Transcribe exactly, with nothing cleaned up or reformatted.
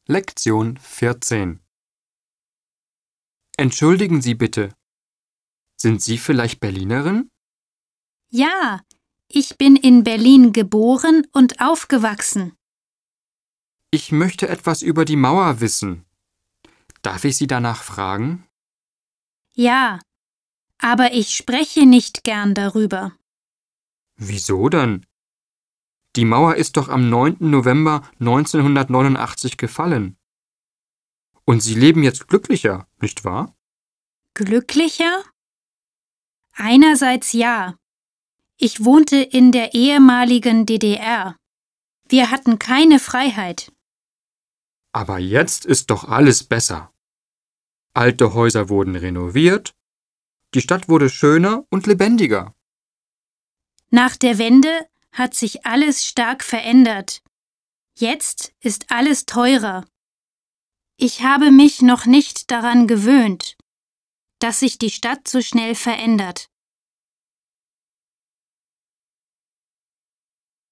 Lektion vierzehn. Entschuldigen Sie bitte. Sind Sie vielleicht Berlinerin? Ja, ich bin in Berlin geboren und aufgewachsen. Ich möchte etwas über die Mauer wissen. Darf ich Sie danach fragen? Ja, aber ich spreche nicht gern darüber. Wieso denn? Die Mauer ist doch am neunten November neunzehnhundertneunundachtzig gefallen. Und Sie leben jetzt glücklicher, nicht wahr? Glücklicher? Einerseits ja. Ich wohnte in der ehemaligen D D R. Wir hatten keine Freiheit. Aber jetzt ist doch alles besser. Alte Häuser wurden renoviert, die Stadt wurde schöner und lebendiger. Nach der Wende hat sich alles stark verändert. Jetzt ist alles teurer. Ich habe mich noch nicht daran gewöhnt, dass sich die Stadt so schnell verändert.